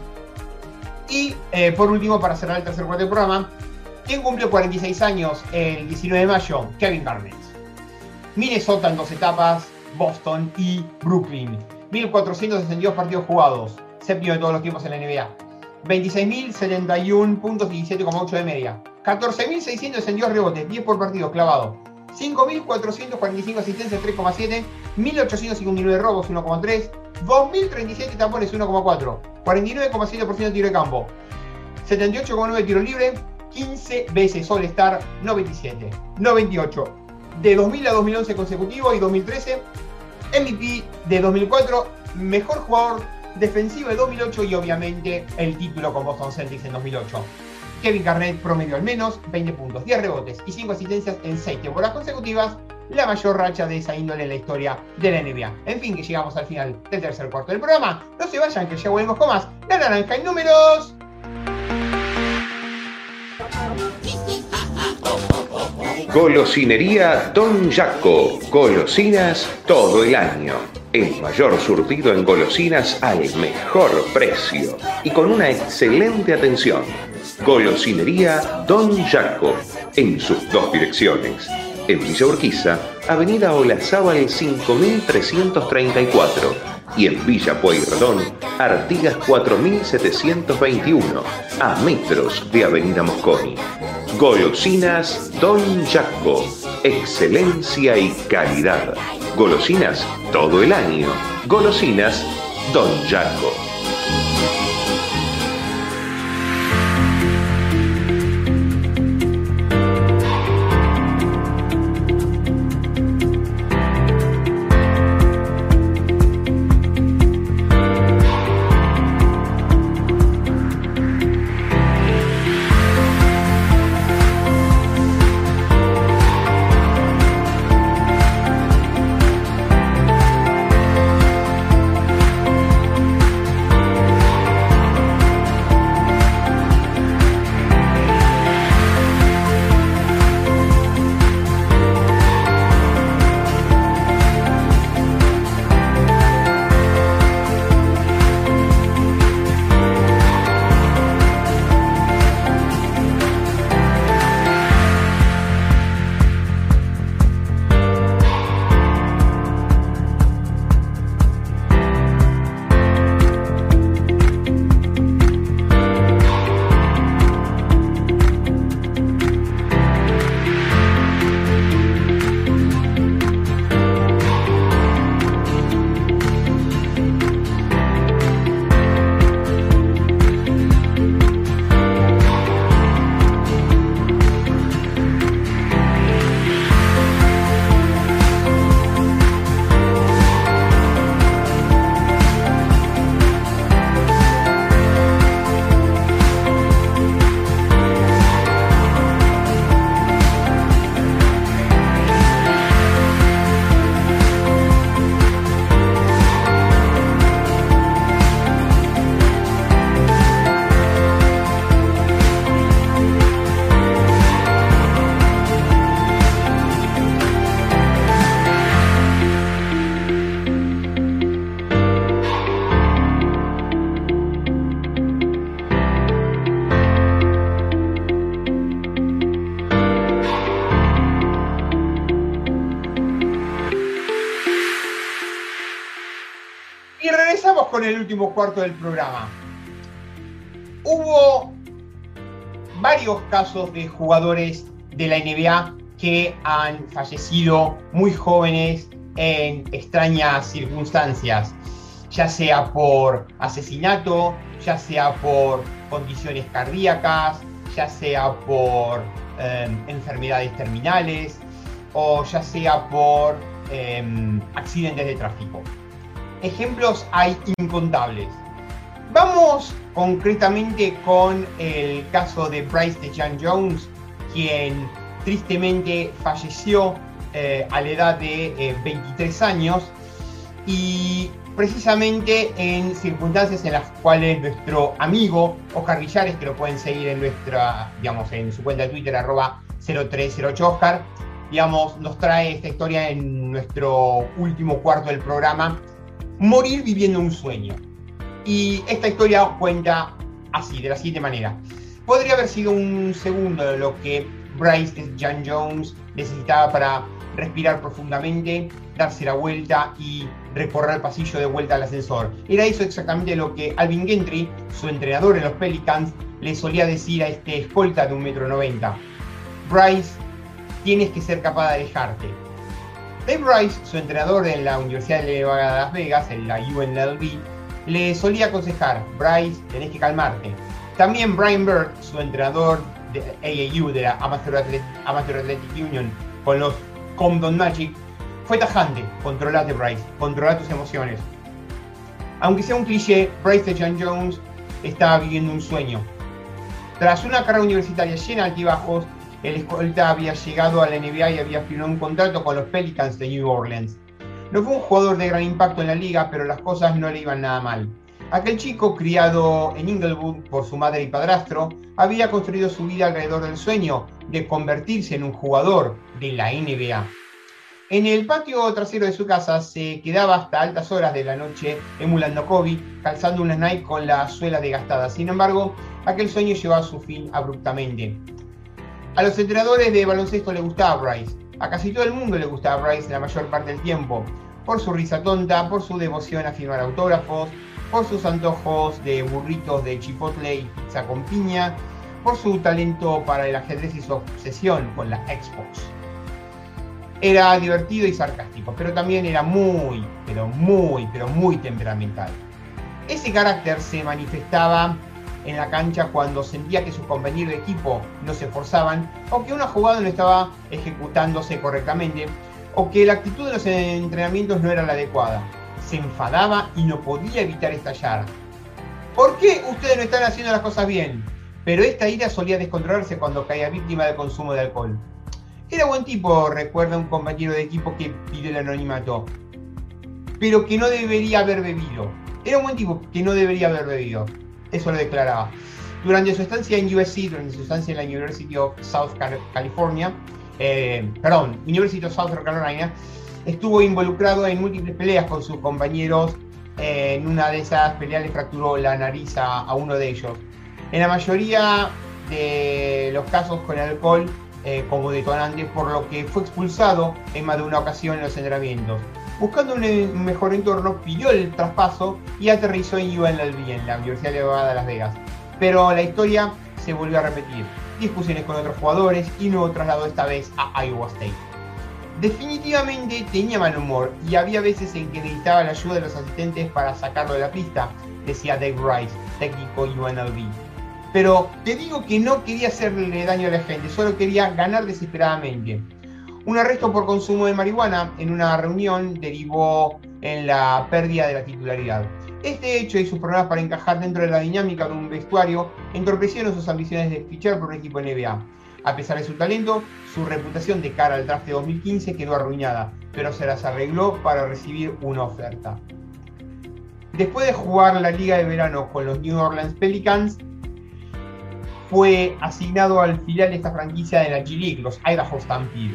Y eh, por último, para cerrar el tercer cuarto del programa, quien cumplió cuarenta y seis años el diecinueve de mayo, Kevin Garnett. Minnesota en dos etapas, Boston y Brooklyn. mil cuatrocientos sesenta y dos partidos jugados, séptimo de todos los tiempos en la N B A. veintiséis mil setenta y uno puntos, diecisiete coma ocho de media. catorce mil seiscientos sesenta y dos rebotes, diez por partido clavado. cinco mil cuatrocientos cuarenta y cinco asistencias, tres coma siete, mil ochocientos cincuenta y nueve robos, uno coma tres, dos mil treinta y siete tapones, uno coma cuatro, cuarenta y nueve coma siete por ciento de tiro de campo, setenta y ocho coma nueve de tiro libre, quince veces All-Star, noventa y siete, noventa y ocho, de dos mil a dos mil once consecutivo y dos mil trece, M V P de dos mil cuatro, mejor jugador defensivo de dos mil ocho y obviamente el título con Boston Celtics en dos mil ocho. Kevin Garnett promedió al menos veinte puntos, diez rebotes y cinco asistencias en seis temporadas consecutivas, la mayor racha de esa índole en la historia de la N B A. En fin, que llegamos al final del tercer cuarto del programa. No se vayan, que ya volvemos con más La Naranja en Números. Golosinería Don Jaco. Golosinas todo el año. El mayor surtido en golosinas al mejor precio y con una excelente atención. Golosinería Don Jaco, en sus dos direcciones. En Villa Urquiza, Avenida Olazábal cinco mil trescientos treinta y cuatro. Y en Villa Pueyrredón, Artigas cuatro mil setecientos veintiuno, a metros de Avenida Mosconi. Golosinas Don Jacko, excelencia y calidad. Golosinas todo el año. Golosinas Don Jacko. Con el último cuarto del programa. Hubo varios casos de jugadores de la N B A que han fallecido muy jóvenes en extrañas circunstancias, ya sea por asesinato, ya sea por condiciones cardíacas, ya sea por eh, enfermedades terminales o ya sea por eh, accidentes de tráfico. Ejemplos hay incontables. Vamos concretamente con el caso de Bryce DeJean-Jones, quien tristemente falleció eh, a la edad de eh, veintitrés años, y precisamente en circunstancias en las cuales nuestro amigo Oscar Villares, que lo pueden seguir en nuestra, digamos, en su cuenta de Twitter, arroba cero tres cero ocho Oscar, digamos, nos trae esta historia en nuestro último cuarto del programa: morir viviendo un sueño. Y esta historia cuenta así, de la siguiente manera. Podría haber sido un segundo de lo que Bryce DeJean-Jones necesitaba para respirar profundamente, darse la vuelta y recorrer el pasillo de vuelta al ascensor. Era eso exactamente lo que Alvin Gentry, su entrenador en los Pelicans, le solía decir a este escolta de un metro noventa. Bryce, tienes que ser capaz de alejarte. Dave Rice, su entrenador en la Universidad de Las Vegas, en la U N L V, le solía aconsejar: Bryce, tenés que calmarte. También Brian Bird, su entrenador de A A U, de la Amateur Athletic, Amateur Athletic Union, con los Compton Magic, fue tajante: controlate, Bryce, controla tus emociones. Aunque sea un cliché, Bryce DeJean-Jones estaba viviendo un sueño. Tras una carrera universitaria llena de altibajos, el escolta había llegado a la N B A y había firmado un contrato con los Pelicans de New Orleans. No fue un jugador de gran impacto en la liga, pero las cosas no le iban nada mal. Aquel chico, criado en Inglewood por su madre y padrastro, había construido su vida alrededor del sueño de convertirse en un jugador de la N B A. En el patio trasero de su casa se quedaba hasta altas horas de la noche emulando Kobe, calzando una Nike con la suela desgastada. Sin embargo, aquel sueño llegó a su fin abruptamente. A los entrenadores de baloncesto le gustaba Bryce. A casi todo el mundo le gustaba Bryce la mayor parte del tiempo. por su risa tonta, por su devoción a firmar autógrafos, por sus antojos de burritos de chipotle y pizza con piña, por su talento para el ajedrez y su obsesión con la Xbox. Era divertido y sarcástico, pero también era muy, pero muy, pero muy temperamental. Ese carácter se manifestaba en la cancha cuando sentía que sus compañeros de equipo no se esforzaban, o que una jugada no estaba ejecutándose correctamente, o que la actitud de los entrenamientos no era la adecuada. Se enfadaba y no podía evitar estallar. ¿Por qué ustedes no están haciendo las cosas bien? Pero esta ira solía descontrolarse cuando caía víctima del consumo de alcohol. Era buen tipo, recuerda un compañero de equipo que pidió el anonimato, pero que no debería haber bebido. Era un buen tipo que no debería haber bebido. Eso lo declaraba. Durante su estancia en U S C, durante su estancia en la University of South California, eh, perdón, University of South Carolina, estuvo involucrado en múltiples peleas con sus compañeros. Eh, en una de esas peleas le fracturó la nariz a, a uno de ellos. En la mayoría de los casos con alcohol eh, como detonante, por lo que fue expulsado en más de una ocasión en los entrenamientos. Buscando un mejor entorno, pidió el traspaso y aterrizó en U N L V, en la Universidad Nevada de Las Vegas. Pero la historia se volvió a repetir. Discusiones con otros jugadores y nuevo traslado esta vez a Iowa State. Definitivamente tenía mal humor y había veces en que necesitaba la ayuda de los asistentes para sacarlo de la pista, decía Dave Rice, técnico U N L V. Pero te digo que no quería hacerle daño a la gente, solo quería ganar desesperadamente. Un arresto por consumo de marihuana en una reunión derivó en la pérdida de la titularidad. Este hecho y sus problemas para encajar dentro de la dinámica de un vestuario entorpecieron sus ambiciones de fichar por un equipo N B A. A pesar de su talento, su reputación de cara al draft de dos mil quince quedó arruinada, pero se las arregló para recibir una oferta. Después de jugar la liga de verano con los New Orleans Pelicans, fue asignado al filial de esta franquicia de la G League, los Idaho Stampede.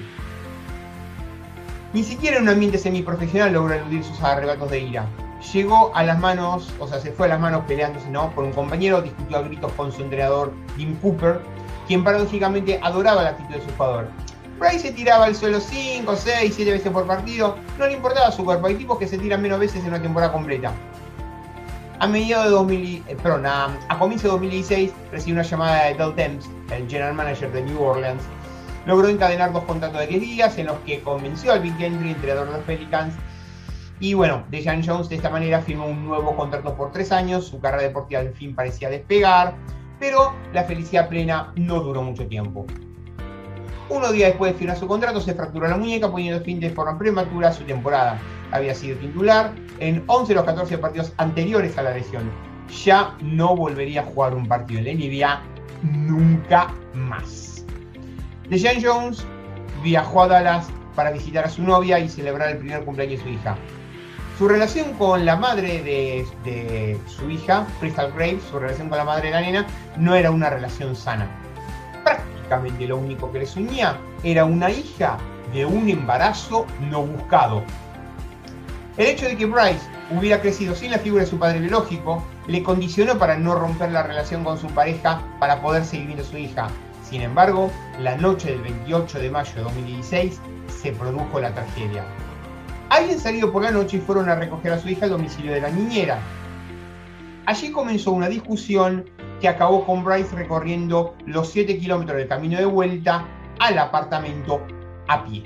Ni siquiera en un ambiente semiprofesional logró eludir sus arrebatos de ira. Llegó a las manos, o sea, se fue a las manos peleándose, ¿no?, con un compañero, discutió a gritos con su entrenador Jim Cooper, quien paradójicamente adoraba la actitud de su jugador. Bryce se tiraba al suelo cinco, seis, siete veces por partido, no le importaba su cuerpo, hay tipos que se tiran menos veces en una temporada completa. A mediados de dos mil, eh, perdón, a, a comienzo de dos mil dieciséis recibió una llamada de Del Temps, el general manager de New Orleans. Logró encadenar dos contratos de diez días en los que convenció al Big Gentry, entrenador de los Pelicans. Y bueno, DeJuan Jones de esta manera firmó un nuevo contrato por tres años. Su carrera deportiva al fin parecía despegar, pero la felicidad plena no duró mucho tiempo. Unos días después de firmar su contrato, se fracturó la muñeca, poniendo fin de forma prematura a su temporada. Había sido titular en once de los catorce partidos anteriores a la lesión. Ya no volvería a jugar un partido en la N B A nunca más. DeJuan Jones viajó a Dallas para visitar a su novia y celebrar el primer cumpleaños de su hija. Su relación con la madre de, de su hija, Crystal Graves, su relación con la madre de la nena, no era una relación sana. Prácticamente lo único que les unía era una hija de un embarazo no buscado. El hecho de que Bryce hubiera crecido sin la figura de su padre biológico le condicionó para no romper la relación con su pareja para poder seguir viendo a su hija. Sin embargo, la noche del veintiocho de mayo de dos mil dieciséis se produjo la tragedia. Habían salido por la noche y fueron a recoger a su hija al domicilio de la niñera. Allí comenzó una discusión que acabó con Bryce recorriendo los siete kilómetros del camino de vuelta al apartamento a pie.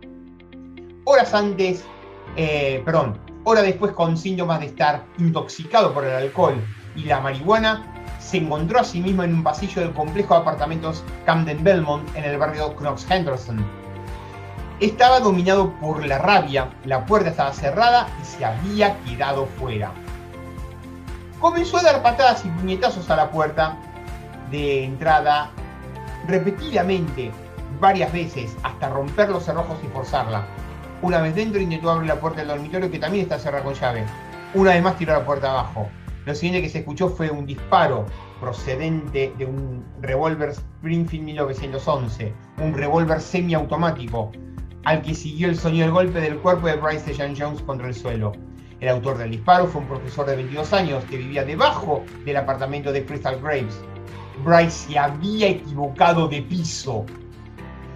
Horas antes, eh, perdón, hora después, con síntomas de estar intoxicado por el alcohol y la marihuana, se encontró a sí mismo en un pasillo del complejo de apartamentos Camden Belmont en el barrio Knox Henderson. Estaba dominado por la rabia, la puerta estaba cerrada y se había quedado fuera. Comenzó a dar patadas y puñetazos a la puerta de entrada repetidamente, varias veces, hasta romper los cerrojos y forzarla. Una vez dentro intentó abrir la puerta del dormitorio, que también está cerrada con llave. Una vez más tiró la puerta abajo. Lo siguiente que se escuchó fue un disparo procedente de un revólver Springfield mil novecientos once, un revólver semiautomático, al que siguió el sonido del golpe del cuerpo de Bryce DeJuan Jones contra el suelo. El autor del disparo fue un profesor de veintidós años que vivía debajo del apartamento de Crystal Graves. Bryce se había equivocado de piso.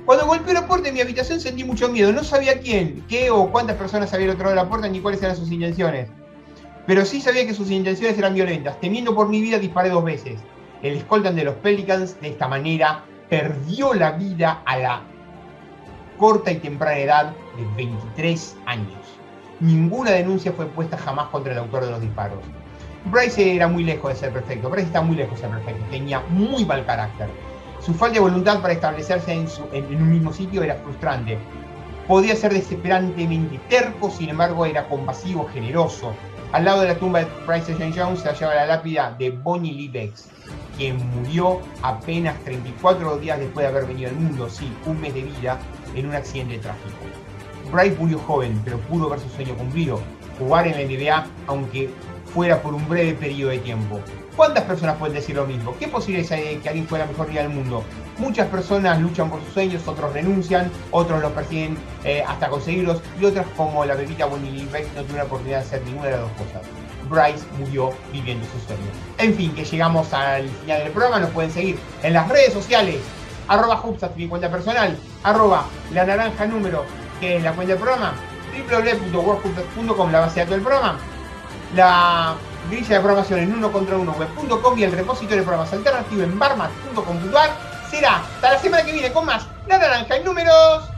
Cuando golpeó la puerta de mi habitación sentí mucho miedo. No sabía quién, qué o cuántas personas había al otro lado de la puerta ni cuáles eran sus intenciones. Pero sí sabía que sus intenciones eran violentas. Temiendo por mi vida disparé dos veces. El escolta de los Pelicans, de esta manera, perdió la vida a la corta y temprana edad de veintitrés años. Ninguna denuncia fue puesta jamás contra el autor de los disparos. Bryce era muy lejos de ser perfecto. Bryce está muy lejos de ser perfecto. Tenía muy mal carácter. Su falta de voluntad para establecerse en, su, en, en un mismo sitio era frustrante. Podía ser desesperantemente terco, sin embargo era compasivo, generoso. Al lado de la tumba de Bryce Jane Jones se hallaba la lápida de Bonnie Lee Becks, quien murió apenas treinta y cuatro días después de haber venido al mundo, sí, un mes de vida, en un accidente trágico. Bryce murió joven, pero pudo ver su sueño cumplido, jugar en la N B A, aunque fuera por un breve periodo de tiempo. ¿Cuántas personas pueden decir lo mismo? ¿Qué posibilidades hay de que alguien fuera la mejor liga del mundo? Muchas personas luchan por sus sueños, otros renuncian, otros los persiguen eh, hasta conseguirlos, y otras, como la bebita Bonnie Lee Becks, no tuvieron la oportunidad de hacer ninguna de las dos cosas. Bryce murió viviendo sus sueños. En fin, que llegamos al final del programa. Nos pueden seguir en las redes sociales, arroba Hubsat, mi cuenta personal, arroba la naranja número, que es la cuenta del programa, w w w punto wordhubsat punto com, la base de datos del programa, la grilla de programación en uno contra uno web punto com y el repositorio de programas alternativo en barmat punto com punto a r. Será hasta la semana que viene con más La Naranja en Números.